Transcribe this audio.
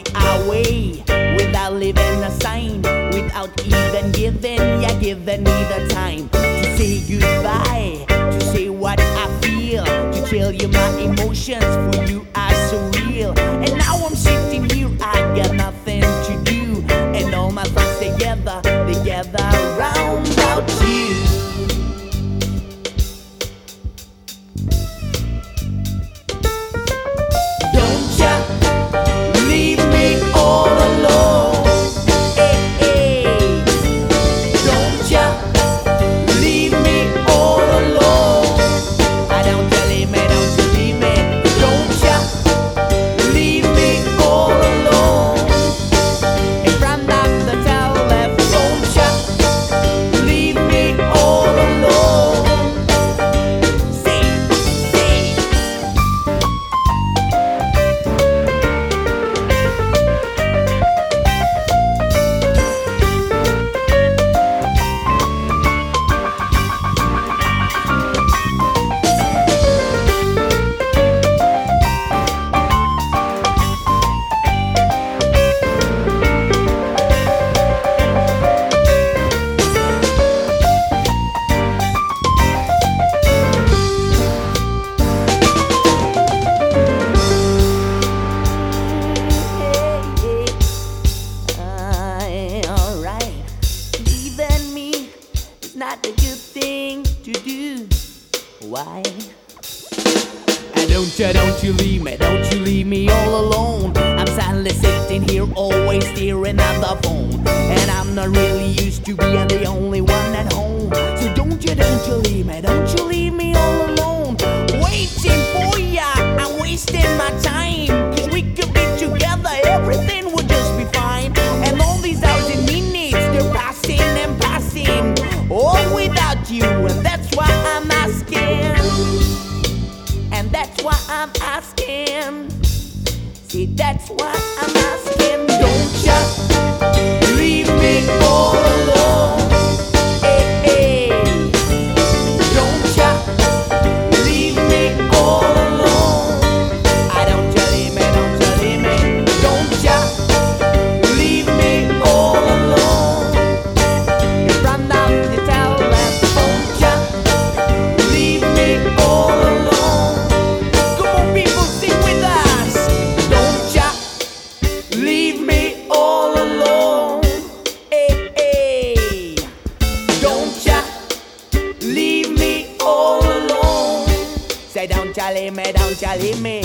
way away without leaving a sign, without even giving me the time to say goodbye, to say what I feel, to tell you my emotions. For you are so real. And now I'm sitting here, I got nothing to do, and all my thoughts together round about you. Not a good thing to do. Why? And don't you leave me all alone. I'm silently sitting here, always staring at the phone, and I'm not really used to being the only one at home. So don't you leave me all alone. Waiting for ya, I'm wasting my time, 'cause we could be together, everything would just be fine. And all these hours and minutes, they're passing and passing, all without you, and that's why I'm asking. And that's why I'm asking. See, that's why I'm asking. Don't you leave me all alone. Hey, hey. Don't you leave me all alone. Don't you leave me. Don't you leave me all alone. In front of the telephone, don't you leave me all alone. Come on, people, sing with us. Don't you leave me all alone. Hey, hey. Don't you leave me all alone. Say, don't you leave me.